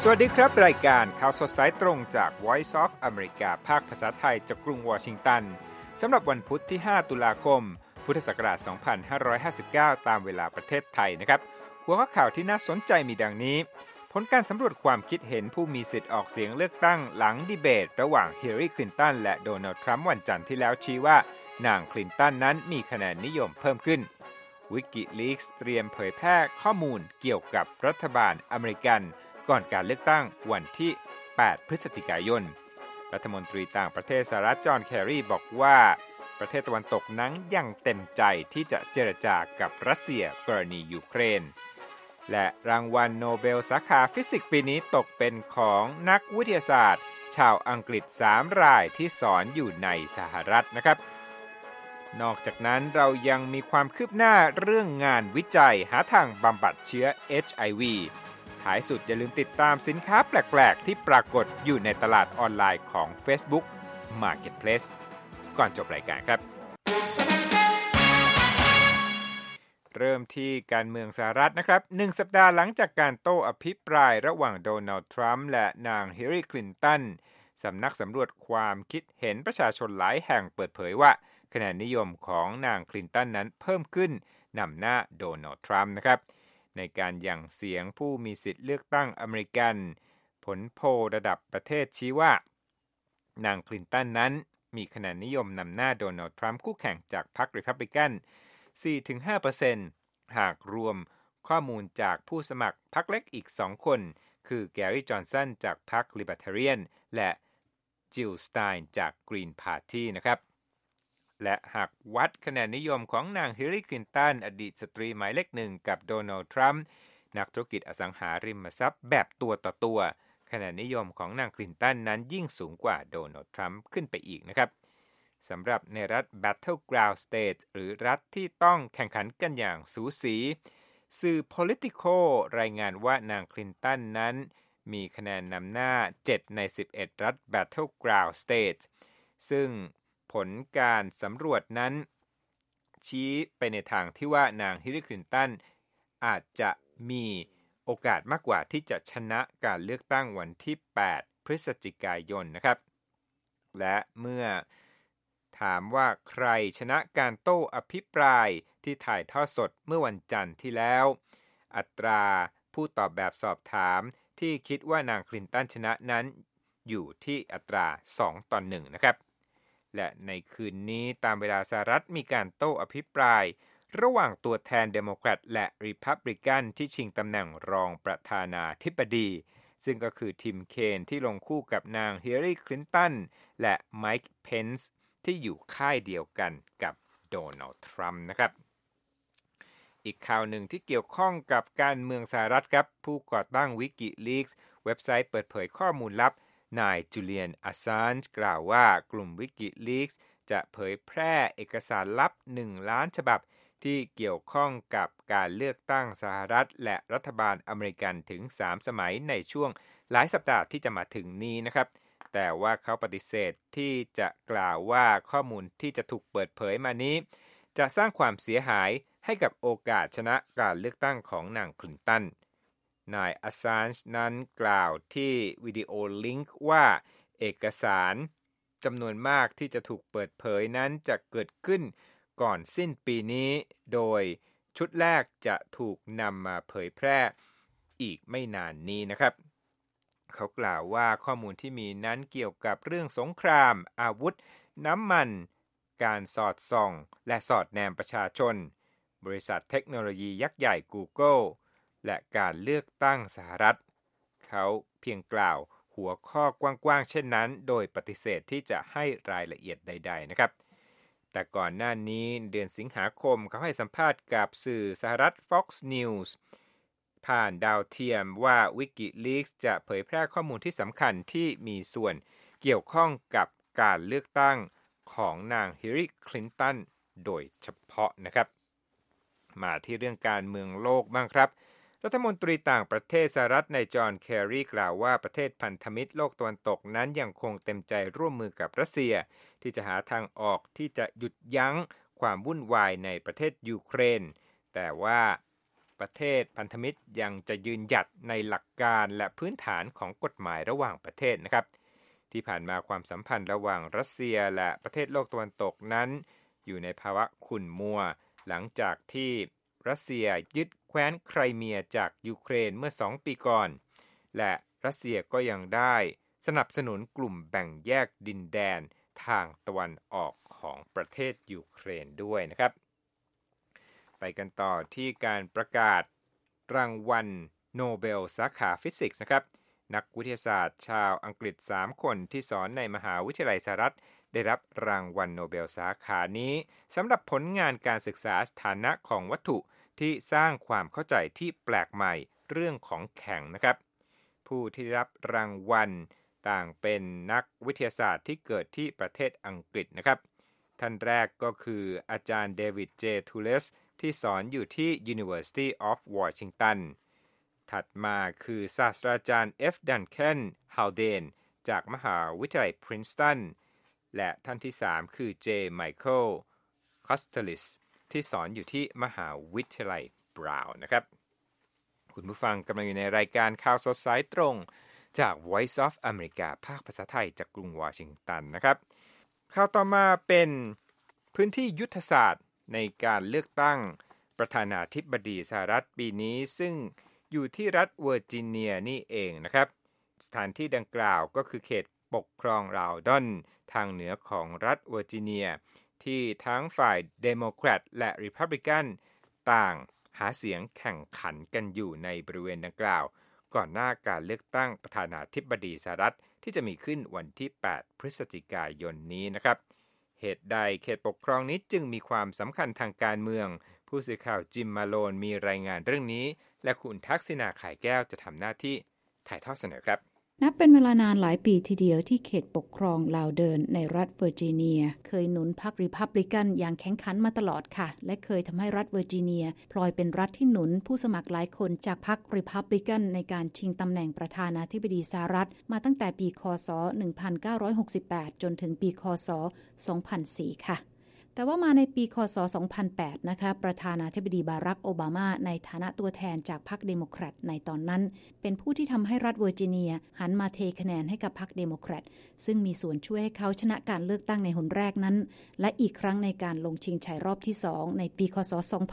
สวัสดีครับรายการข่าวสดสายตรงจาก Voice of America ภาคภาษาไทยจากกรุงวอชิงตันสำหรับวันพุธที่5ตุลาคมพุทธศักราช2559ตามเวลาประเทศไทยนะครับหัวข้อข่าวที่น่าสนใจมีดังนี้ผลการสำรวจความคิดเห็นผู้มีสิทธิ์ออกเสียงเลือกตั้งหลังดีเบตระหว่างฮิลลารีคลินตันและโดนัลด์ทรัมป์วันจันทร์ที่แล้วชี้ว่านางคลินตันนั้นมีคะแนนนิยมเพิ่มขึ้น WikiLeaks เตรียมเผยแพร่ข้อมูลเกี่ยวกับรัฐบาลอเมริกันก่อนการเลือกตั้งวันที่8พฤศจิกายนรัฐมนตรีต่างประเทศสหรัฐจอห์นแครีบอกว่าประเทศตะวันตกนั้นยังเต็มใจที่จะเจรจากับรัสเซียกรณียูเครนและรางวัลโนเบลสาขาฟิสิกส์ปีนี้ตกเป็นของนักวิทยาศาสตร์ชาวอังกฤษ3รายที่สอนอยู่ในสหรัฐนะครับนอกจากนั้นเรายังมีความคืบหน้าเรื่องงานวิจัยหาทางบำบัดเชื้อ HIV ท้ายสุดอย่าลืมติดตามสินค้าแปลกๆที่ปรากฏอยู่ในตลาดออนไลน์ของ Facebook Marketplace ก่อนจบรายการครับเริ่มที่การเมืองสหรัฐนะครับ1สัปดาห์หลังจากการโต้อภิปรายระหว่างโดนัลด์ทรัมป์และนางฮิลลารีคลินตันสำนักสำรวจความคิดเห็นประชาชนหลายแห่งเปิดเผยว่าคะแนนนิยมของนางคลินตันนั้นเพิ่มขึ้นนำหน้าโดนัลด์ทรัมป์นะครับในการหยั่งเสียงผู้มีสิทธิ์เลือกตั้งอเมริกันผลโพลระดับประเทศชี้ว่านางคลินตันนั้นมีคะแนนนิยมนำหน้าโดนัลด์ทรัมป์คู่แข่งจากพรรครีพับลิกัน 4-5% หากรวมข้อมูลจากผู้สมัครพรรคเล็กอีก2คนคือแกรี่จอห์นสันจากพรรคลิเบอร์ทาเรียนและจิลสไตน์จากกรีนพาร์ตี้นะครับและหากวัดคะแนนนิยมของนางฮิลลารีคลินตันอดีตสตรีหมายเลขหนึ่งกับโดนัลด์ทรัมป์นักธุรกิจอสังหาริมทรัพย์แบบตัวต่อตัวคะแนนนิยมของนางคลินตันนั้นยิ่งสูงกว่าโดนัลด์ทรัมป์ขึ้นไปอีกนะครับสำหรับในรัฐ Battleground State หรือรัฐที่ต้องแข่งขันกันอย่างสูสีสื่อ Politico รายงานว่านางคลินตันนั้นมีคะแนนนำหน้า7ใน11รัฐ Battleground State ซึ่งผลการสำรวจนั้นชี้ไปในทางที่ว่านางฮิลลารีคลินตันอาจจะมีโอกาสมากกว่าที่จะชนะการเลือกตั้งวันที่8พฤศจิกายนนะครับและเมื่อถามว่าใครชนะการโต้อภิปรายที่ถ่ายทอดสดเมื่อวันจันทร์ที่แล้วอัตราผู้ตอบแบบสอบถามที่คิดว่านางคลินตันชนะนั้นอยู่ที่อัตรา2-1นะครับและในคืนนี้ตามเวลาสหรัฐมีการโต้อภิปรายระหว่างตัวแทนเดโมแครตและริพับลิกันที่ชิงตำแหน่งรองประธานาธิบดีซึ่งก็คือทิมเคนที่ลงคู่กับนางฮิลลารีคลินตันและไมค์เพนซ์ที่อยู่ค่ายเดียวกันกับโดนัลด์ทรัมป์นะครับอีกข่าวหนึ่งที่เกี่ยวข้องกับการเมืองสหรัฐครับผู้ก่อตั้ง WikiLeaks เว็บไซต์เปิดเผยข้อมูลลับนายจูเลียนอัสซานจ์กล่าวว่ากลุ่ม WikiLeaks จะเผยแพร่เอกสารลับ1ล้านฉบับที่เกี่ยวข้องกับการเลือกตั้งสหรัฐและรัฐบาลอเมริกันถึง3สมัยในช่วงหลายสัปดาห์ที่จะมาถึงนี้นะครับแต่ว่าเขาปฏิเสธที่จะกล่าวว่าข้อมูลที่จะถูกเปิดเผยมานี้จะสร้างความเสียหายให้กับโอกาสชนะการเลือกตั้งของนางคลินตันนายอัสซานจ์นั้นกล่าวที่วิดีโอลิงก์ว่าเอกสารจำนวนมากที่จะถูกเปิดเผยนั้นจะเกิดขึ้นก่อนสิ้นปีนี้โดยชุดแรกจะถูกนำมาเผยแพร่อีกไม่นานนี้นะครับเขากล่าวว่าข้อมูลที่มีนั้นเกี่ยวกับเรื่องสงครามอาวุธน้ำมันการสอดส่องและสอดแนมประชาชนบริษัทเทคโนโลยียักษ์ใหญ่ Google และการเลือกตั้งสหรัฐเขาเพียงกล่าวหัวข้อกว้างๆเช่นนั้นโดยปฏิเสธที่จะให้รายละเอียดใดๆนะครับแต่ก่อนหน้านี้เดือนสิงหาคมเขาให้สัมภาษณ์กับสื่อสหรัฐ Fox News ผ่านดาวเทียมว่า WikiLeaks จะเผยแพร่ข้อมูลที่สำคัญที่มีส่วนเกี่ยวข้องกับการเลือกตั้งของนางฮิลลารีคลินตันโดยเฉพาะนะครับมาที่เรื่องการเมืองโลกบ้างครับรัฐมนตรีต่างประเทศสหรัฐนายจอห์นแครีกล่าวว่าประเทศพันธมิตรโลกตะวันตกนั้นยังคงเต็มใจร่วมมือกับรัสเซียที่จะหาทางออกที่จะหยุดยั้งความวุ่นวายในประเทศยูเครนแต่ว่าประเทศพันธมิตรยังจะยืนหยัดในหลักการและพื้นฐานของกฎหมายระหว่างประเทศนะครับที่ผ่านมาความสัมพันธ์ระหว่างรัสเซียและประเทศโลกตะวันตกนั้นอยู่ในภาวะขุ่นมัวหลังจากที่รัสเซียยึดแคว้นไครเมียจากยูเครนเมื่อ2 ปีก่อนและรัสเซียก็ยังได้สนับสนุนกลุ่มแบ่งแยกดินแดนทางตะวันออกของประเทศยูเครนด้วยนะครับไปกันต่อที่การประกาศรางวัลโนเบลสาขาฟิสิกส์นะครับนักวิทยาศาสตร์ชาวอังกฤษ3 คนที่สอนในมหาวิทยาลัยสหรัฐได้รับรางวัลโนเบลสาขานี้สำหรับผลงานการศึกษาสถานะของวัตถุที่สร้างความเข้าใจที่แปลกใหม่เรื่องของแข็งนะครับผู้ที่ได้รับรางวัลต่างเป็นนักวิทยาศาสตร์ที่เกิดที่ประเทศอังกฤษนะครับท่านแรกก็คืออาจารย์เดวิดเจทูเลสที่สอนอยู่ที่ University of Washington ถัดมาคือศาสตราจารย์ F. Duncan Haldane จากมหาวิทยาลัย Princeton และท่านที่3คือ J. Michael Kostelis ที่สอนอยู่ที่มหาวิทยาลัย Brown นะครับคุณผู้ฟังกำลังอยู่ในรายการข่าวสดสายตรงจาก Voice of America ภาคภาษาไทยจากกรุงวอชิงตันนะครับข่าวต่อมาเป็นพื้นที่ยุทธศาสตร์ในการเลือกตั้งประธานาธิบดีสหรัฐปีนี้ซึ่งอยู่ที่รัฐเวอร์จิเนียนี่เองนะครับสถานที่ดังกล่าวก็คือเขตปกครองลาวดอนทางเหนือของรัฐเวอร์จิเนียที่ทั้งฝ่ายเดโมแครตและริพับลิกันต่างหาเสียงแข่งขันกันอยู่ในบริเวณดังกล่าวก่อนหน้าการเลือกตั้งประธานาธิบดีสหรัฐที่จะมีขึ้นวันที่8 พฤศจิกายนนี้นะครับเหตุใดเขตปกครองนี้จึงมีความสำคัญทางการเมืองผู้สื่อข่าวจิมมาโลนมีรายงานเรื่องนี้และคุณทักษิณา ข่ายแก้วจะทำหน้าที่ถ่ายทอดเสนอครับนับเป็นเวลานานหลายปีทีเดียวที่เขตปกครองลาวเดินในรัฐเวอร์จิเนียเคยหนุนพรรคริพับลิกันอย่างแข็งขันมาตลอดค่ะและเคยทำให้รัฐเวอร์จิเนียพลอยเป็นรัฐที่หนุนผู้สมัครหลายคนจากพรรคริพับลิกันในการชิงตำแหน่งประธานาธิบดีสหรัฐมาตั้งแต่ปีคศ1968จนถึงปีคศ2004ค่ะแต่ว่ามาในปีคศ2008นะคะประธานาธิบดีบารักโอบามาในฐานะตัวแทนจากพรรคเดโมแครตในตอนนั้นเป็นผู้ที่ทำให้รัฐเวอร์จิเนียหันมาเทคะแนนให้กับพรรคเดโมแครตซึ่งมีส่วนช่วยให้เขาชนะการเลือกตั้งในหนแรกนั้นและอีกครั้งในการลงชิงชัยรอบที่2ในปีคศ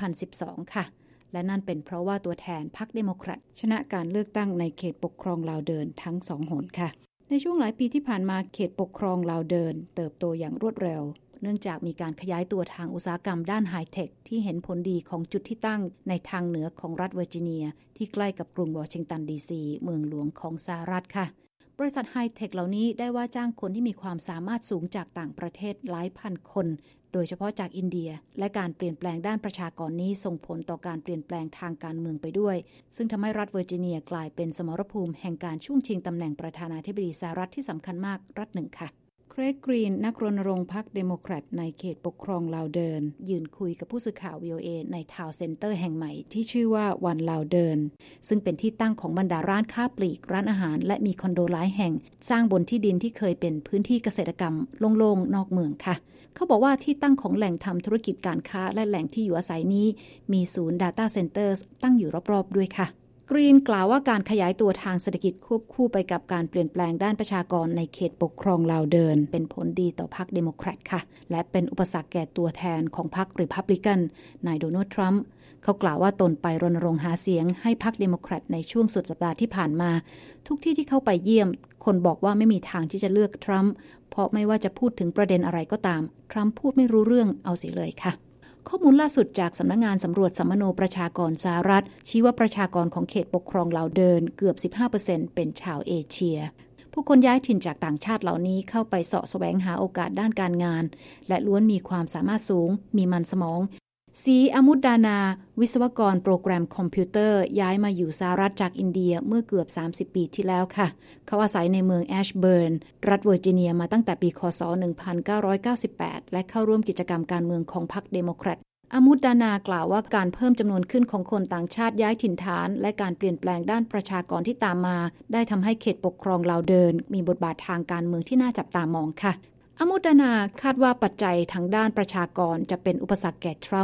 2012ค่ะและนั่นเป็นเพราะว่าตัวแทนพรรคเดโมแครตชนะการเลือกตั้งในเขตปกครองลาวเดินทั้ง2หนค่ะในช่วงหลายปีที่ผ่านมาเขตปกครองลาวเดินเติบโตอย่างรวดเร็วเนื่องจากมีการขยายตัวทางอุตสาหกรรมด้านไฮเทคที่เห็นผลดีของจุดที่ตั้งในทางเหนือของรัฐเวอร์จิเนียที่ใกล้กับกรุงวอชิงตันดีซีเมืองหลวงของสหรัฐค่ะบริษัทไฮเทคเหล่านี้ได้ว่าจ้างคนที่มีความสามารถสูงจากต่างประเทศหลายพันคนโดยเฉพาะจากอินเดียและการเปลี่ยนแปลงด้านประชากรนี้ส่งผลต่อการเปลี่ยนแปลงทางการเมืองไปด้วยซึ่งทำให้รัฐเวอร์จิเนียกลายเป็นสมรภูมิแห่งการช่วงชิงตำแหน่งประธานาธิบดีสหรัฐที่สำคัญมากรัฐหนึ่งค่ะเครก กรีนนักรณรงค์พรรคเดโมแครตในเขตปกครองลาวเดินยืนคุยกับผู้สื่อข่าว VOA ในทาวน์เซ็นเตอร์แห่งใหม่ที่ชื่อว่าวันลาวเดินซึ่งเป็นที่ตั้งของบรรดาร้านค้าปลีกร้านอาหารและมีคอนโดหลายแห่งสร้างบนที่ดินที่เคยเป็นพื้นที่เกษตรกรรมโล่งๆนอกเมืองค่ะเขาบอกว่าที่ตั้งของแหล่งทำธุรกิจการค้าและแหล่งที่อยู่อาศัยนี้มีศูนย์ Data Centers ตั้งอยู่รอบๆด้วยค่ะกรีนกล่าวว่าการขยายตัวทางเศรษฐกิจควบคู่ไปกับการเปลี่ยนแปลงด้านประชากรในเขตปกครองลาวเดินเป็นผลดีต่อพรรคเดโมแครตค่ะและเป็นอุปสรรคแก่ตัวแทนของพรรคริพับลิกันนายโดนัลด์ทรัมป์เขากล่าวว่าตนไปรณรงค์หาเสียงให้พรรคเดโมแครตในช่วงสุดสัปดาห์ที่ผ่านมาทุกที่ที่เข้าไปเยี่ยมคนบอกว่าไม่มีทางที่จะเลือกทรัมป์เพราะไม่ว่าจะพูดถึงประเด็นอะไรก็ตามทรัมป์พูดไม่รู้เรื่องเอาเสียเลยค่ะข้อมูลล่าสุดจากสำนักงานสำรวจสัมมโนประชากรสหรัฐชี้ว่าประชากรของเขตปกครองลาวเดินเกือบ 15% เป็นชาวเอเชียผู้คนย้ายถิ่นจากต่างชาติเหล่านี้เข้าไปเสาะแสวงหาโอกาสด้านการงานและล้วนมีความสามารถสูงมีมันสมองซีอามุดดานาวิศวกรโปรแกรมคอมพิวเตอร์ย้ายมาอยู่สหรัฐจากอินเดียเมื่อเกือบ30ปีที่แล้วค่ะเขาอาศัยในเมืองแอชเบิร์นรัฐเวอร์จิเนียมาตั้งแต่ปีคศ1998และเข้าร่วมกิจกรรมการเมืองของพรรคเดโมแครตอามุดดานากล่าวว่าการเพิ่มจำนวนขึ้นของคนต่างชาติย้ายถิ่นฐานและการเปลี่ยนแปลงด้านประชากรที่ตามมาได้ทำให้เขตปกครองลาวเดินมีบทบาททางการเมืองที่น่าจับตามองค่ะอามุดดานาคาดว่าปัจจัยทางด้านประชากรจะเป็นอุปสรรคแก่ทรัมป์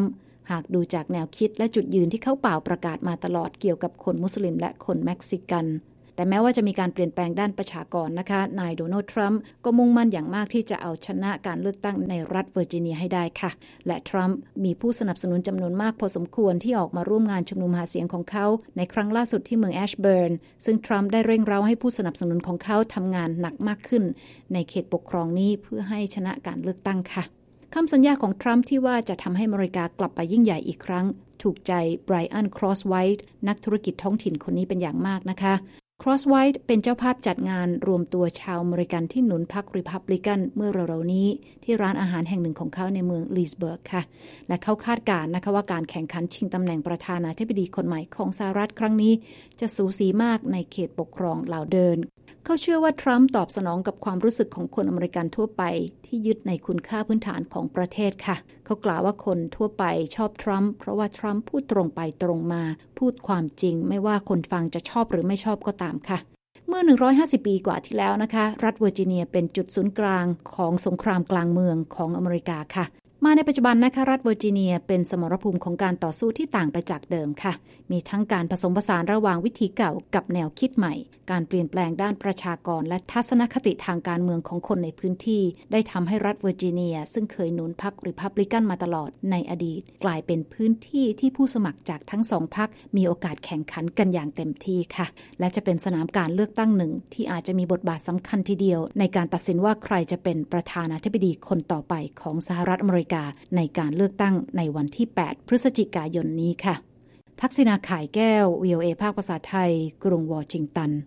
หากดูจากแนวคิดและจุดยืนที่เขาเป่าประกาศมาตลอดเกี่ยวกับคนมุสลิมและคนเม็กซิกันแต่แม้ว่าจะมีการเปลี่ยนแปลงด้านประชากรนะคะนายโดนัลด์ทรัมป์ก็มุ่งมั่นอย่างมากที่จะเอาชนะการเลือกตั้งในรัฐเวอร์จิเนียให้ได้ค่ะและทรัมป์มีผู้สนับสนุนจำนวนมากพอสมควรที่ออกมาร่วมงานชุมนุมหาเสียงของเขาในครั้งล่าสุดที่เมืองแอชเบิร์นซึ่งทรัมป์ได้เร่งเร้าให้ผู้สนับสนุนของเขาทำงานหนักมากขึ้นในเขตปกครองนี้เพื่อให้ชนะการเลือกตั้งค่ะคำสัญญาของทรัมป์ที่ว่าจะทำให้อเมริกากลับไปยิ่งใหญ่อีกครั้งถูกใจไบรอัน ครอสไวท์นักธุรกิจท้องถิ่นคนนี้เป็นอย่างมากนะคะครอสไวท์เป็นเจ้าภาพจัดงานรวมตัวชาวอเมริกันที่หนุนพรรครีพับลิกันเมื่อเร็วๆนี้ที่ร้านอาหารแห่งหนึ่งของเขาในเมืองลีสเบิร์กค่ะและเขาคาดการณ์นะคะว่าการแข่งขันชิงตำแหน่งประธานาธิบดีคนใหม่ของสหรัฐครั้งนี้จะสูสีมากในเขตปกครองลาวเดินเขาเชื่อว่าทรัมป์ตอบสนองกับความรู้สึกของคนอเมริกันทั่วไปที่ยึดในคุณค่าพื้นฐานของประเทศค่ะเขากล่าวว่าคนทั่วไปชอบทรัมป์เพราะว่าทรัมป์พูดตรงไปตรงมาพูดความจริงไม่ว่าคนฟังจะชอบหรือไม่ชอบก็ตามค่ะเมื่อ150ปีกว่าที่แล้วนะคะรัฐเวอร์จิเนียเป็นจุดศูนย์กลางของสงครามกลางเมืองของอเมริกาค่ะมาในปัจจุบันนะคะรัฐเวอร์จิเนียเป็นสมรภูมิของการต่อสู้ที่ต่างไปจากเดิมค่ะมีทั้งการผสมผสานระหว่างวิธีเก่ากับแนวคิดใหม่การเปลี่ยนแปลงด้านประชากรและทัศนคติทางการเมืองของคนในพื้นที่ได้ทำให้รัฐเวอร์จิเนียซึ่งเคยหนุนพรรครีพับลิกันมาตลอดในอดีตกลายเป็นพื้นที่ที่ผู้สมัครจากทั้งสองพรรคมีโอกาสแข่งขันกันอย่างเต็มที่ค่ะและจะเป็นสนามการเลือกตั้งหนึ่งที่อาจจะมีบทบาทสำคัญทีเดียวในการตัดสินว่าใครจะเป็นประธานาธิบดีคนต่อไปของสหรัฐอเมริกาในการเลือกตั้งในวันที่8พฤศจิกายนนี้ค่ะทักษิณาข่ายแก้ว VOA ภาคภาษาไทยกรุงวอชิงตัน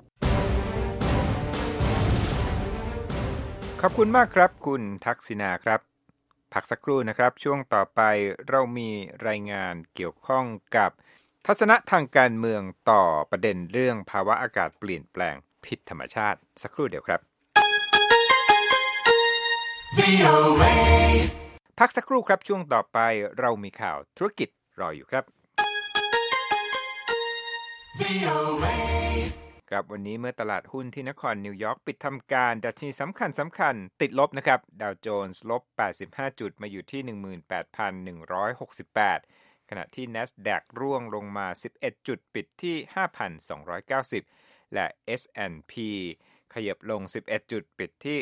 ขอบคุณมากครับคุณทักษิณาครับพักสักครู่นะครับช่วงต่อไปเรามีรายงานเกี่ยวข้องกับทัศนะทางการเมืองต่อประเด็นเรื่องภาวะอากาศเปลี่ยนแปลงผิดธรรมชาติสักครู่เดียวครับ พักสักครู่ครับช่วงต่อไปเรามีข่าวธุรกิจรออยู่ครับครับวันนี้เมื่อตลาดหุ้นที่นครนิวยอร์กปิดทำการดัชนีสำคัญติดลบนะครับดาวโจนส์ลบ85จุดมาอยู่ที่ 18,168 ขณะที่ NASDAQ ร่วงลงมา11จุดปิดที่ 5,290 และ S&P ขยับลง11จุดปิดที่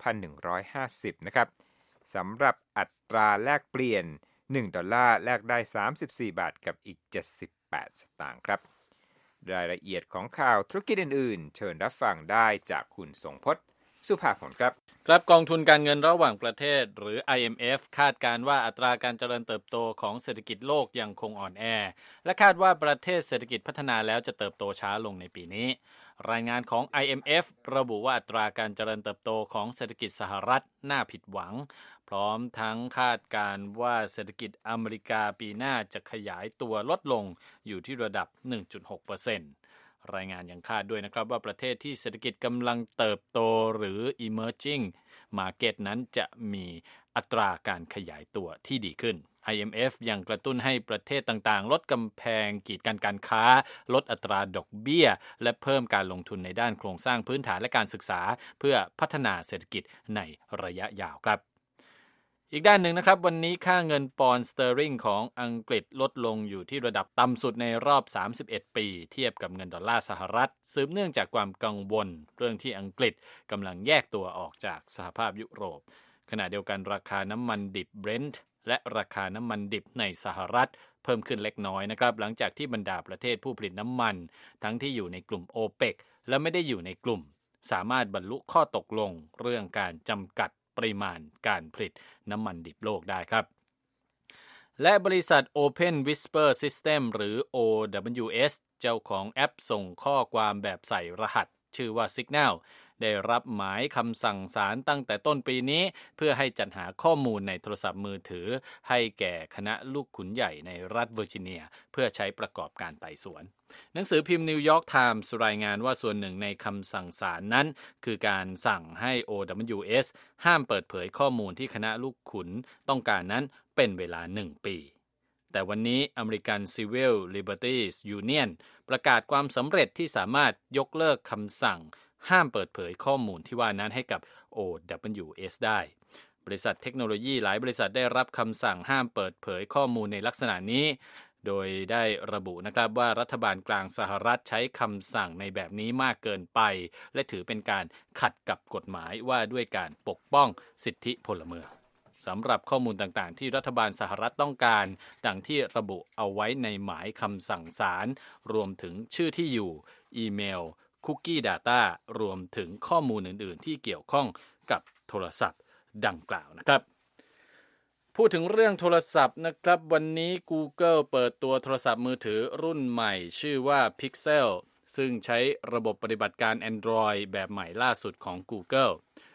2,150 นะครับสำหรับอัตราแลกเปลี่ยน1ดอลลาร์แลกได้34บาทกับอีก78สตางค์ครับรายละเอียดของข่าวธุรกิจอื่นๆเชิญรับฟังได้จากคุณทรงพจน์สุภาพลครับครับกองทุนการเงินระหว่างประเทศหรือ IMF คาดการณ์ว่าอัตราการเจริญเติบโตของเศรษฐกิจโลกยังคงอ่อนแอและคาดว่าประเทศเศรษฐกิจพัฒนาแล้วจะเติบโตช้าลงในปีนี้รายงานของ IMF ระบุว่าอัตราการเจริญเติบโตของเศรษฐกิจสหรัฐน่าผิดหวังพร้อมทั้งคาดการณ์ว่าเศรษฐกิจอเมริกาปีหน้าจะขยายตัวลดลงอยู่ที่ระดับ 1.6%รายงานยังคาดด้วยนะครับว่าประเทศที่เศรษฐกิจกำลังเติบโตหรือ emerging market นั้นจะมีอัตราการขยายตัวที่ดีขึ้น IMF ยังกระตุ้นให้ประเทศต่างๆลดกำแพงกีดกันการค้าลดอัตราดอกเบี้ยและเพิ่มการลงทุนในด้านโครงสร้างพื้นฐานและการศึกษาเพื่อพัฒนาเศรษฐกิจในระยะยาวครับอีกด้านหนึ่งนะครับวันนี้ค่าเงินปอนด์สเตอริงของอังกฤษลดลงอยู่ที่ระดับต่ำสุดในรอบ31ปีเทียบกับเงินดอลลาร์สหรัฐสืบเนื่องจากความกังวลเรื่องที่อังกฤษกำลังแยกตัวออกจากสหภาพยุโรปขณะเดียวกันราคาน้ำมันดิบ Brent และราคาน้ำมันดิบในสหรัฐเพิ่มขึ้นเล็กน้อยนะครับหลังจากที่บรรดาประเทศผู้ผลิตน้ำมันทั้งที่อยู่ในกลุ่ม OPEC และไม่ได้อยู่ในกลุ่มสามารถบรรลุข้อตกลงเรื่องการจำกัดปริมาณการผลิตน้ำมันดิบโลกได้ครับและบริษัท Open Whisper System หรือ OWS เจ้าของแอปส่งข้อความแบบใส่รหัสชื่อว่า Signal ได้รับหมายคำสั่งศาลตั้งแต่ต้นปีนี้เพื่อให้จัดหาข้อมูลในโทรศัพท์มือถือให้แก่คณะลูกขุนใหญ่ในรัฐเวอร์จิเนียเพื่อใช้ประกอบการไต่สวนหนังสือพิมพ์นิวยอร์กไทมส์รายงานว่าส่วนหนึ่งในคำสั่งศาลนั้นคือการสั่งให้ OWS ห้ามเปิดเผยข้อมูลที่คณะลูกขุนต้องการนั้นเป็นเวลา1ปีแต่วันนี้ American Civil Liberties Union ประกาศความสำเร็จที่สามารถยกเลิกคำสั่งห้ามเปิดเผยข้อมูลที่ว่านั้นให้กับ OWS ได้บริษัทเทคโนโลยีหลายบริษัทได้รับคำสั่งห้ามเปิดเผยข้อมูลในลักษณะนี้โดยได้ระบุนะครับว่ารัฐบาลกลางสหรัฐใช้คำสั่งในแบบนี้มากเกินไปและถือเป็นการขัดกับกฎหมายว่าด้วยการปกป้องสิทธิพลเมืองสำหรับข้อมูลต่างๆที่รัฐบาลสหรัฐต้องการดังที่ระบุเอาไว้ในหมายคำสั่งศาลรวมถึงชื่อที่อยู่อีเมลคุกกี้ Data รวมถึงข้อมูลอื่นๆที่เกี่ยวข้องกับโทรศัพท์ดังกล่าวนะครับพูดถึงเรื่องโทรศัพท์นะครับวันนี้ Google เปิดตัวโทรศัพท์มือถือรุ่นใหม่ชื่อว่า Pixel ซึ่งใช้ระบบปฏิบัติการ Android แบบใหม่ล่าสุดของ Google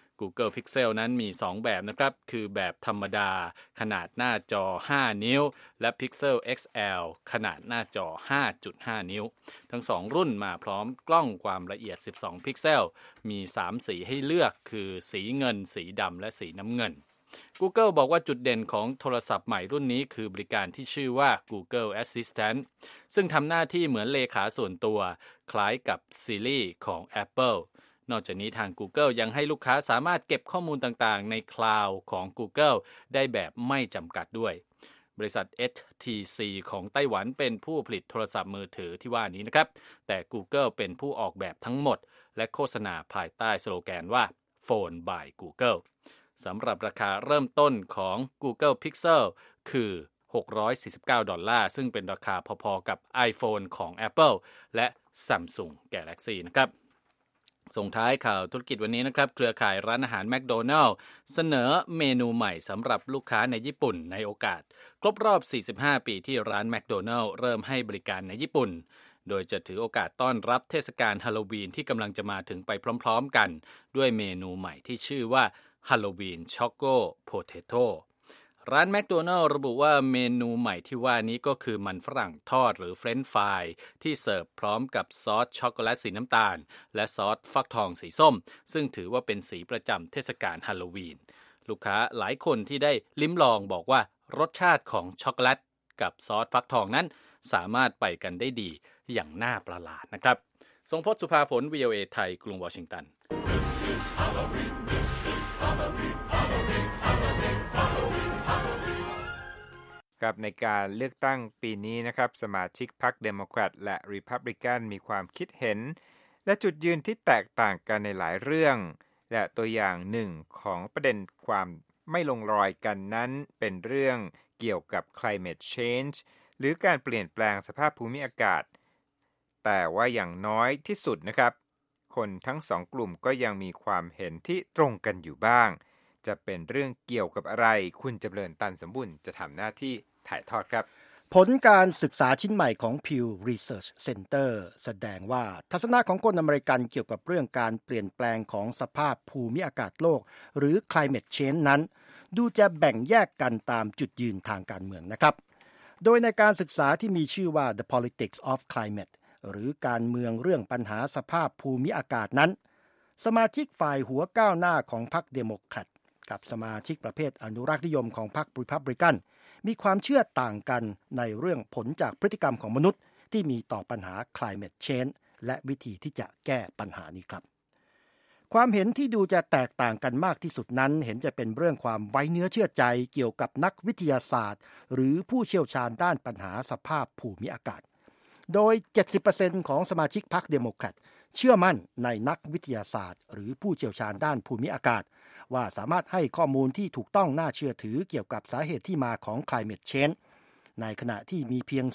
Pixel นั้นมี2แบบนะครับคือแบบธรรมดาขนาดหน้าจอ5นิ้วและ Pixel XL ขนาดหน้าจอ 5.5 นิ้วทั้ง2รุ่นมาพร้อมกล้องความละเอียด12พิกเซลมี3สีให้เลือกคือสีเงินสีดำและสีน้ำเงินGoogle บอกว่าจุดเด่นของโทรศัพท์ใหม่รุ่นนี้คือบริการที่ชื่อว่า Google Assistant ซึ่งทำหน้าที่เหมือนเลขาส่วนตัวคล้ายกับ Siri ของ Apple นอกจากนี้ทาง Google ยังให้ลูกค้าสามารถเก็บข้อมูลต่างๆในคลาวด์ของ Google ได้แบบไม่จำกัดด้วยบริษัท HTC ของไต้หวันเป็นผู้ผลิตโทรศัพท์มือถือที่ว่านี้นะครับแต่ Google เป็นผู้ออกแบบทั้งหมดและโฆษณาภายใต้สโลแกนว่า Phone by Googleสำหรับราคาเริ่มต้นของ Google Pixel คือ$649ซึ่งเป็นราคาพอๆกับ iPhone ของ Apple และ Samsung Galaxy นะครับส่งท้ายข่าวธุรกิจวันนี้นะครับเครือข่ายร้านอาหารแมคโดนัลด์เสนอเมนูใหม่สำหรับลูกค้าในญี่ปุ่นในโอกาสครบรอบ45ปีที่ร้านแมคโดนัลด์เริ่มให้บริการในญี่ปุ่นโดยจะถือโอกาสต้อนรับเทศกาลฮาโลวีนที่กำลังจะมาถึงไปพร้อมๆกันด้วยเมนูใหม่ที่ชื่อว่าฮาโลวีนช็อกโกโพเทโต้ร้านแมคโดนัลด์ระบุว่าเมนูใหม่ที่ว่านี้ก็คือมันฝรั่งทอดหรือเฟรนช์ฟรายที่เสิร์ฟพร้อมกับซอสช็อกโกแลตสีน้ำตาลและซอสฟักทองสีส้มซึ่งถือว่าเป็นสีประจำเทศกาลฮาโลวีนลูกค้าหลายคนที่ได้ลิ้มลองบอกว่ารสชาติของช็อกโกแลตกับซอสฟักทองนั้นสามารถไปกันได้ดีอย่างน่าประหลาดนะครับทรงพจน์สุภาผล VOA ไทยกรุงวอชิงตันThis is Halloween, this is Halloween, Halloween, Halloween, Halloween, Halloween. ครับในการเลือกตั้งปีนี้นะครับสมาชิกพรรคเดโมแครตและรีพับลิกันมีความคิดเห็นและจุดยืนที่แตกต่างกันในหลายเรื่องและตัวอย่างหนึ่งของประเด็นความไม่ลงรอยกันนั้นเป็นเรื่องเกี่ยวกับ climate change หรือการเปลี่ยนแปลงสภาพภูมิอากาศแต่ว่าอย่างน้อยที่สุดนะครับคนทั้งสองกลุ่มก็ยังมีความเห็นที่ตรงกันอยู่บ้างจะเป็นเรื่องเกี่ยวกับอะไรคุณจำเริญตันสมบุญจะทำหน้าที่ถ่ายทอดครับผลการศึกษาชิ้นใหม่ของ Pew Research Center แสดงว่าทัศนะของคนอเมริกันเกี่ยวกับเรื่องการเปลี่ยนแปลงของสภาพภูมิอากาศโลกหรือ climate change นั้นดูจะแบ่งแยกกันตามจุดยืนทางการเมืองนะครับโดยในการศึกษาที่มีชื่อว่า The Politics of Climateหรือการเมืองเรื่องปัญหาสภาพภูมิอากาศนั้นสมาชิกฝ่ายหัวก้าวหน้าของพรรคเดโมแครตกับสมาชิกประเภทอนุรักษ์นิยมของพรรครีพับลิกันมีความเชื่อต่างกันในเรื่องผลจากพฤติกรรมของมนุษย์ที่มีต่อปัญหา climate change และวิธีที่จะแก้ปัญหานี้ครับความเห็นที่ดูจะแตกต่างกันมากที่สุดนั้นเห็นจะเป็นเรื่องความไว้เนื้อเชื่อใจเกี่ยวกับนักวิทยาศาสตร์หรือผู้เชี่ยวชาญด้านปัญหาสภาพภูมิอากาศโดย 70% ของสมาชิกพรรคเดโมแครตเชื่อมั่นในนักวิทยาศาสตร์หรือผู้เชี่ยวชาญด้านภูมิอากาศว่าสามารถให้ข้อมูลที่ถูกต้องน่าเชื่อถือเกี่ยวกับสาเหตุที่มาของ climate change ในขณะที่มีเพียง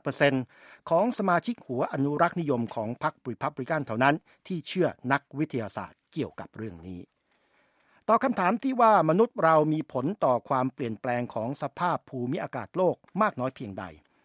15% ของสมาชิกหัวอนุรักษ์นิยมของพรรครีพับลิกันเท่านั้นที่เชื่อนักวิทยาศาสตร์เกี่ยวกับเรื่องนี้ต่อคำถามที่ว่ามนุษย์เรามีผลต่อความเปลี่ยนแปลงของสภาพภูมิอากาศโลกมากน้อยเพียงใด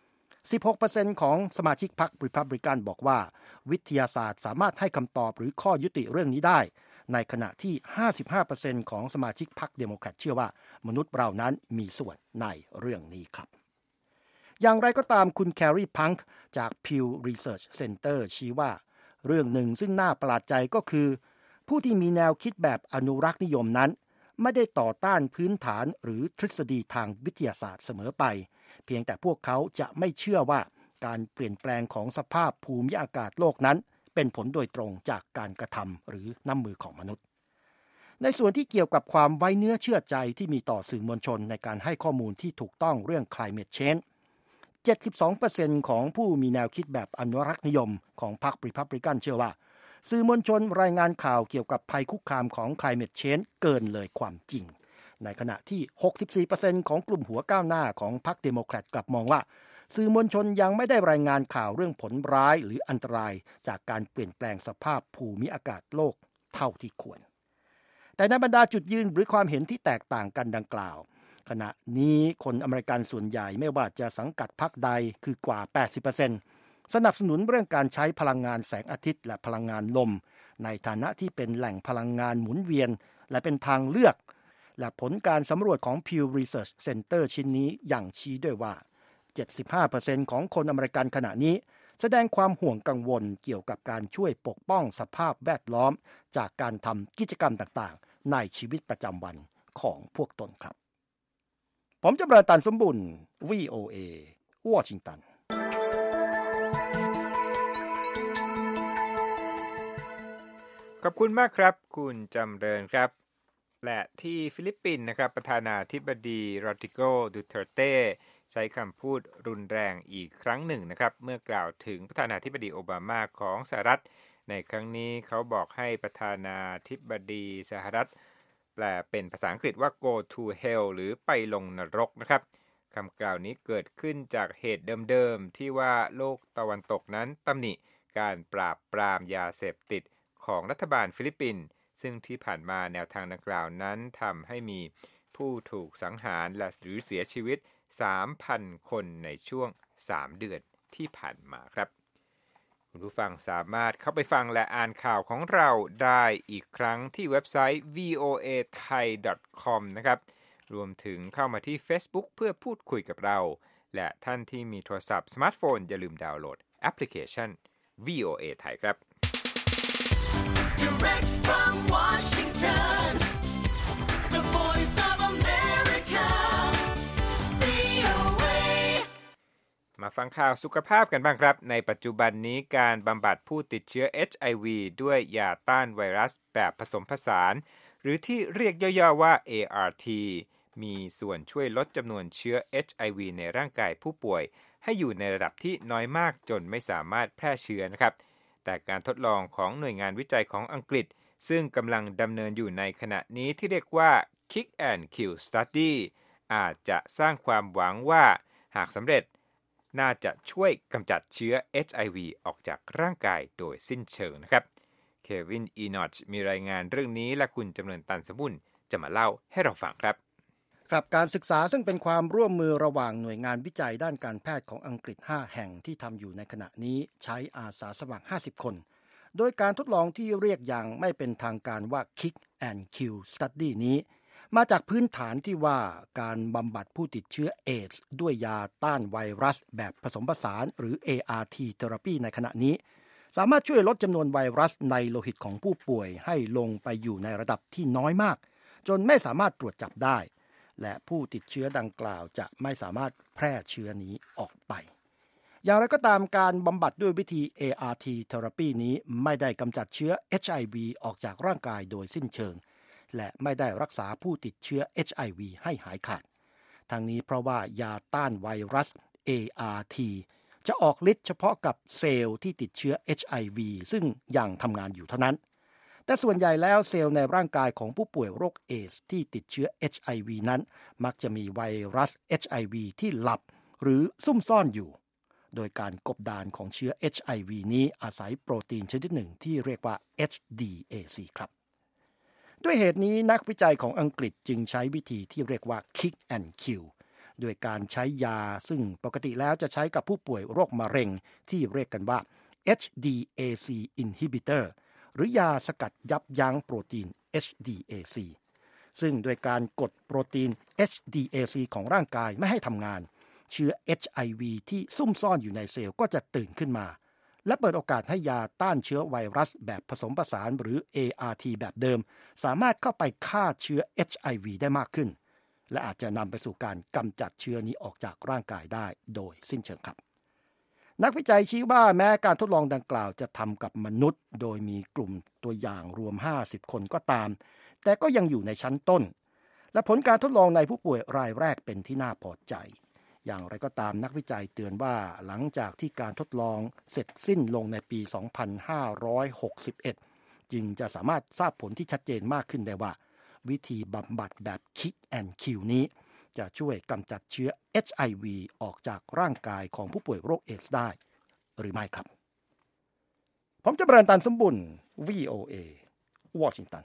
16% ของสมาชิกพรรครีพับลิกันบอกว่าวิทยาศาสตร์สามารถให้คำตอบหรือข้อยุติเรื่องนี้ได้ในขณะที่ 55% ของสมาชิกพรรคเดโมแครตเชื่อว่ามนุษย์เรานั้นมีส่วนในเรื่องนี้ครับอย่างไรก็ตามคุณแครีพังค์จาก Pew Research Center ชี้ว่าเรื่องหนึ่งซึ่งน่าประหลาดใจก็คือผู้ที่มีแนวคิดแบบอนุรักษ์นิยมนั้นไม่ได้ต่อต้านพื้นฐานหรือทฤษฎีทางวิทยาศาสตร์เสมอไปเพียงแต่พวกเขาจะไม่เชื่อว่าการเปลี่ยนแปลงของสภาพภูมิอากาศโลกนั้นเป็นผลโดยตรงจากการกระทำหรือน้ำมือของมนุษย์ในส่วนที่เกี่ยวกับความไว้เนื้อเชื่อใจที่มีต่อสื่อมวลชนในการให้ข้อมูลที่ถูกต้องเรื่อง climate change 72% ของผู้มีแนวคิดแบบอนุรักษ์นิยมของพรรครีพับลิกันเชื่อว่าสื่อมวลชนรายงานข่าวเกี่ยวกับภัยคุกคามของ climate change เกินเลยความจริงในขณะที่ 64% ของกลุ่มหัวก้าวหน้าของพรรคเดโมแครตกลับมองว่าสื่อมวลชนยังไม่ได้รายงานข่าวเรื่องผลร้ายหรืออันตรายจากการเปลี่ยนแปลงสภาพภูมิอากาศโลกเท่าที่ควรแต่ในบรรดาจุดยืนหรือความเห็นที่แตกต่างกันดังกล่าวขณะนี้คนอเมริกันส่วนใหญ่ไม่ว่าจะสังกัดพรรคใดคือกว่า 80% สนับสนุนเรื่องการใช้พลังงานแสงอาทิตย์และพลังงานลมในฐานะที่เป็นแหล่งพลังงานหมุนเวียนและเป็นทางเลือกและผลการสำรวจของ Pew Research Center ชิ้นนี้ยังชี้ด้วยว่า 75% ของคนอเมริกันขณะนี้แสดงความห่วงกังวลเกี่ยวกับการช่วยปกป้องสภาพแวดล้อมจากการทำกิจกรรมต่างๆในชีวิตประจำวันของพวกตนครับผมจำเริญตันสมบุญ VOA วอชิงตันขอบคุณมากครับคุณจำเริญครับและที่ฟิลิปปินส์นะครับประธานาธิบดีโรดริโก ดูเตอร์เต้ใช้คำพูดรุนแรงอีกครั้งหนึ่งนะครับเมื่อกล่าวถึงประธานาธิบดีโอบามาของสหรัฐในครั้งนี้เขาบอกให้ประธานาธิบดีสหรัฐแปลเป็นภาษาอังกฤษว่า go to hell หรือไปลงนรกนะครับคำกล่าวนี้เกิดขึ้นจากเหตุเดิมๆที่ว่าโลกตะวันตกนั้นตำหนิการปราบปรามยาเสพติดของรัฐบาลฟิลิปปินส์ซึ่งที่ผ่านมาแนวทางดังกล่าวนั้นทำให้มีผู้ถูกสังหารและหรือเสียชีวิต 3,000 คนในช่วง3เดือนที่ผ่านมาครับคุณผู้ฟังสามารถเข้าไปฟังและอ่านข่าวของเราได้อีกครั้งที่เว็บไซต์ voathai.com นะครับรวมถึงเข้ามาที่ Facebook เพื่อพูดคุยกับเราและท่านที่มีโทรศัพท์สมาร์ทโฟนอย่าลืมดาวน์โหลดแอปพลิเคชัน VOA Thai ครับ Direct from Washington, the voice of America, VOA. มาฟังข่าวสุขภาพกันบ้างครับในปัจจุบันนี้การบำบัดผู้ติดเชื้อ HIV ด้วยยาต้านไวรัสแบบผสมผสานหรือที่เรียกย่อๆว่า ART มีส่วนช่วยลดจำนวนเชื้อ HIV ในร่างกายผู้ป่วยให้อยู่ในระดับที่น้อยมากจนไม่สามารถแพร่เชื้อนะครับแต่การทดลองของหน่วยงานวิจัยของอังกฤษซึ่งกำลังดำเนินอยู่ในขณะนี้ที่เรียกว่า Kick and Kill Study อาจจะสร้างความหวังว่าหากสำเร็จน่าจะช่วยกำจัดเชื้อ HIV ออกจากร่างกายโดยสิ้นเชิงนะครับเควิน อีนอชมีรายงานเรื่องนี้และคุณจำเริญตันสมบุญจะมาเล่าให้เราฟังครับครับการศึกษาซึ่งเป็นความร่วมมือระหว่างหน่วยงานวิจัยด้านการแพทย์ของอังกฤษ5แห่งที่ทำอยู่ในขณะนี้ใช้อาสาสมัคร50คนโดยการทดลองที่เรียกอย่างไม่เป็นทางการว่า Kick and Kill Study นี้มาจากพื้นฐานที่ว่าการบำบัดผู้ติดเชื้อเอดส์ด้วยยาต้านไวรัสแบบผสมผสานหรือ ART Therapy ในขณะนี้สามารถช่วยลดจำนวนไวรัสในโลหิตของผู้ป่วยให้ลงไปอยู่ในระดับที่น้อยมากจนไม่สามารถตรวจจับได้และผู้ติดเชื้อดังกล่าวจะไม่สามารถแพร่เชื้อนี้ออกไปอย่างไรก็ตามการบำบัดด้วยวิธี ART Therapy นี้ไม่ได้กำจัดเชื้อ HIV ออกจากร่างกายโดยสิ้นเชิงและไม่ได้รักษาผู้ติดเชื้อ HIV ให้หายขาดทั้งนี้เพราะว่ายาต้านไวรัส ART จะออกฤทธิ์เฉพาะกับเซลล์ที่ติดเชื้อ HIV ซึ่งยังทำงานอยู่เท่านั้นแต่ส่วนใหญ่แล้วเซลล์ในร่างกายของผู้ป่วยโรคเอดส์ที่ติดเชื้อ HIV นั้นมักจะมีไวรัส HIV ที่หลับหรือซุ่มซ่อนอยู่โดยการกบดานของเชื้อ HIV นี้อาศัยโปรตีนชนิดหนึ่งที่เรียกว่า HDAC ครับด้วยเหตุนี้นักวิจัยของอังกฤษจึงใช้วิธีที่เรียกว่า Kick and Kill ด้วยการใช้ยาซึ่งปกติแล้วจะใช้กับผู้ป่วยโรคมะเร็งที่เรียกกันว่า HDAC inhibitor หรือยาสกัดยับยั้งโปรตีน HDAC ซึ่งด้วยการกดโปรตีน HDAC ของร่างกายไม่ให้ทำงานเชื้อ HIV ที่ซุ่มซ่อนอยู่ในเซลล์ก็จะตื่นขึ้นมาและเปิดโอกาสให้ยาต้านเชื้อไวรัสแบบผสมผสานหรือ ART แบบเดิมสามารถเข้าไปฆ่าเชื้อ HIV ได้มากขึ้นและอาจจะนำไปสู่การกำจัดเชื้อนี้ออกจากร่างกายได้โดยสิ้นเชิงครับนักวิจัยชี้ว่าแม้การทดลองดังกล่าวจะทำกับมนุษย์โดยมีกลุ่มตัวอย่างรวม50คนก็ตามแต่ก็ยังอยู่ในชั้นต้นและผลการทดลองในผู้ป่วยรายแรกเป็นที่น่าพอใจอย่างไรก็ตามนักวิจัยเตือนว่าหลังจากที่การทดลองเสร็จสิ้นลงในปี 2561 จึงจะสามารถทราบผลที่ชัดเจนมากขึ้นได้ว่าวิธีบำบัดแบบ Kick and Kill นี้จะช่วยกำจัดเชื้อ HIV ออกจากร่างกายของผู้ป่วยโรคเอดส์ได้หรือไม่ครับผมจะเบรนตันสมบุญ VOA วอชิงตัน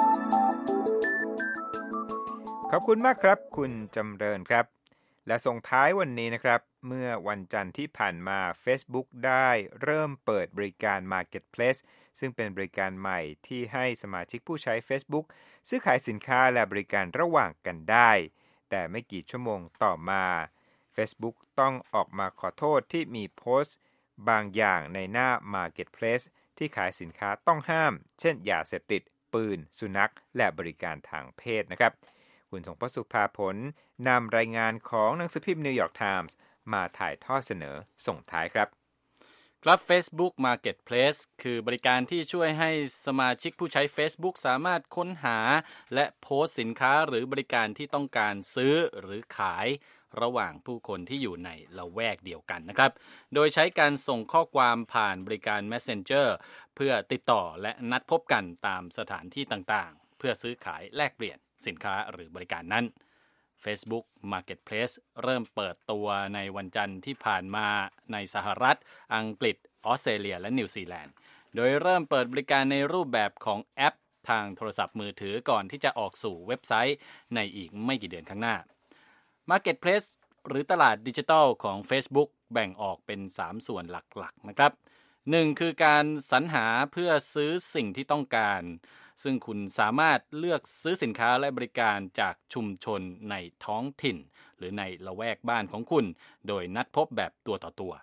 ขอบคุณมากครับคุณจำเริญครับและส่งท้ายวันนี้นะครับเมื่อวันจันทร์ที่ผ่านมา Facebook ได้เริ่มเปิดบริการ Marketplace ซึ่งเป็นบริการใหม่ที่ให้สมาชิกผู้ใช้ Facebook ซื้อขายสินค้าและบริการระหว่างกันได้แต่ไม่กี่ชั่วโมงต่อมา Facebook ต้องออกมาขอโทษที่มีโพสต์บางอย่างในหน้า Marketplace ที่ขายสินค้าต้องห้ามเช่นยาเสพติดปืนสุนัขและบริการทางเพศนะครับคุณสงพสุภาผลนำรายงานของหนังสือพิมพ์ New York Times มาถ่ายทอดเสนอส่งท้ายครับครับ Facebook Marketplace คือบริการที่ช่วยให้สมาชิกผู้ใช้ Facebook สามารถค้นหาและโพสต์สินค้าหรือบริการที่ต้องการซื้อหรือขายระหว่างผู้คนที่อยู่ในละแวกเดียวกันนะครับโดยใช้การส่งข้อความผ่านบริการ Messenger เพื่อติดต่อและนัดพบกันตามสถานที่ต่างๆเพื่อซื้อขายแลกเปลี่ยนสินค้าหรือบริการนั้น Facebook Marketplace เริ่มเปิดตัวในวันจันทร์ที่ผ่านมาในสหรัฐอังกฤษออสเตรเลียและนิวซีแลนด์โดยเริ่มเปิดบริการในรูปแบบของแอปทางโทรศัพท์มือถือก่อนที่จะออกสู่เว็บไซต์ในอีกไม่กี่เดือนข้างหน้า Marketplace หรือตลาดดิจิทัลของ Facebook แบ่งออกเป็น3ส่วนหลักๆนะครับ1คือการสรรหาเพื่อซื้อสิ่งที่ต้องการซึ่งคุณสามารถเลือกซื้อสินค้าและบริการจากชุมชนในท้องถิ่นหรือในละแวกบ้านของคุณโดยนัดพบแบบตัวต่อตัว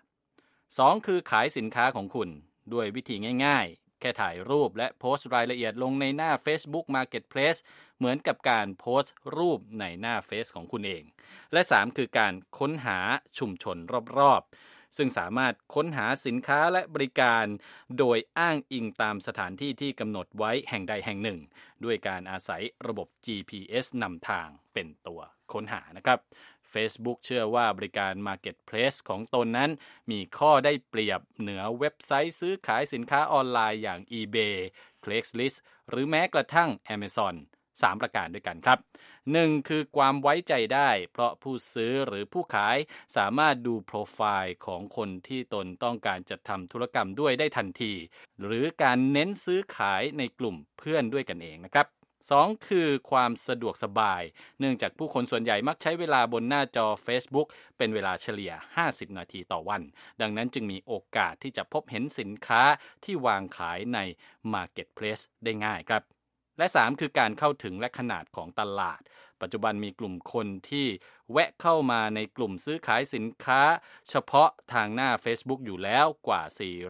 2คือขายสินค้าของคุณด้วยวิธีง่ายๆแค่ถ่ายรูปและโพสต์รายละเอียดลงในหน้า Facebook Marketplace เหมือนกับการโพสต์รูปในหน้าเฟซของคุณเองและ3คือการค้นหาชุมชนรอบๆซึ่งสามารถค้นหาสินค้าและบริการโดยอ้างอิงตามสถานที่ที่กำหนดไว้แห่งใดแห่งหนึ่งด้วยการอาศัยระบบ GPS นำทางเป็นตัวค้นหานะครับ Facebook เชื่อว่าบริการ Marketplace ของตนนั้นมีข้อได้เปรียบเหนือเว็บไซต์ซื้อขายสินค้าออนไลน์อย่าง eBay, Craigslist หรือแม้กระทั่ง Amazon 3 ประการด้วยกันครับ 1. คือความไว้ใจได้เพราะผู้ซื้อหรือผู้ขายสามารถดูโปรไฟล์ของคนที่ตนต้องการจะทำธุรกรรมด้วยได้ทันทีหรือการเน้นซื้อขายในกลุ่มเพื่อนด้วยกันเองนะครับ 2. คือความสะดวกสบายเนื่องจากผู้คนส่วนใหญ่มักใช้เวลาบนหน้าจอ Facebook เป็นเวลาเฉลี่ย50นาทีต่อวันดังนั้นจึงมีโอกาสที่จะพบเห็นสินค้าที่วางขายใน Marketplace ได้ง่ายครับและ3คือการเข้าถึงและขนาดของตลาดปัจจุบันมีกลุ่มคนที่แวะเข้ามาในกลุ่มซื้อขายสินค้าเฉพาะทางหน้า Facebook อยู่แล้วกว่า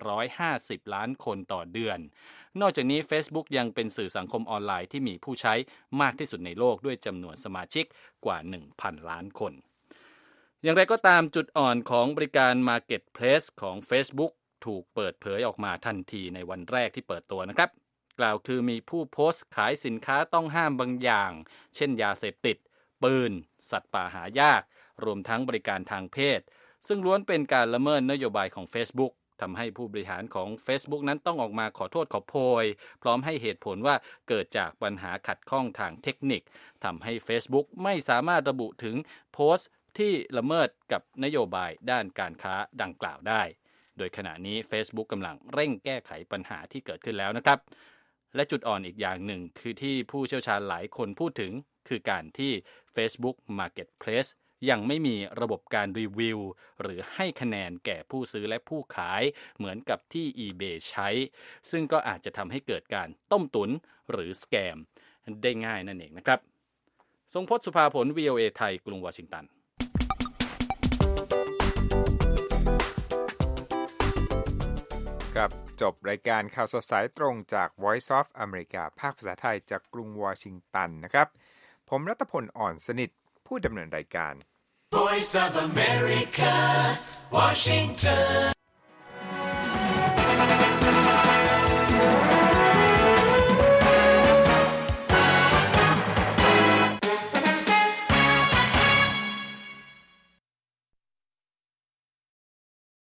450ล้านคนต่อเดือนนอกจากนี้ Facebook ยังเป็นสื่อสังคมออนไลน์ที่มีผู้ใช้มากที่สุดในโลกด้วยจำนวนสมาชิกกว่า 1,000 ล้านคนอย่างไรก็ตามจุดอ่อนของบริการ Marketplace ของ Facebook ถูกเปิดเผยออกมาทันทีในวันแรกที่เปิดตัวนะครับกล่าวคือมีผู้โพสต์ขายสินค้าต้องห้ามบางอย่างเช่นยาเสพติดปืนสัตว์ป่าหายากรวมทั้งบริการทางเพศซึ่งล้วนเป็นการละเมิดนโยบายของ Facebook ทำให้ผู้บริหารของ Facebook นั้นต้องออกมาขอโทษขอโพยพร้อมให้เหตุผลว่าเกิดจากปัญหาขัดข้องทางเทคนิคทำให้ Facebook ไม่สามารถระบุถึงโพสต์ที่ละเมิดกับนโยบายด้านการค้าดังกล่าวได้โดยขณะนี้ Facebook กำลังเร่งแก้ไขปัญหาที่เกิดขึ้นแล้วนะครับและจุดอ่อนอีกอย่างหนึ่งคือที่ผู้เชี่ยวชาญหลายคนพูดถึงคือการที่ Facebook Marketplace ยังไม่มีระบบการรีวิวหรือให้คะแนนแก่ผู้ซื้อและผู้ขายเหมือนกับที่ eBay ใช้ซึ่งก็อาจจะทำให้เกิดการต้มตุ๋นหรือสแกมได้ง่ายนั่นเองนะครับทรงพจน์สุภาผล VOA ไทยกรุงวอชิงตันครับจบรายการข่าวสดสายตรงจาก Voice of America ภาคภาษาไทยจากกรุงวอชิงตันนะครับผมรัตพลอ่อนสนิทผู้ดำเนินรายการ Voice of America, Washington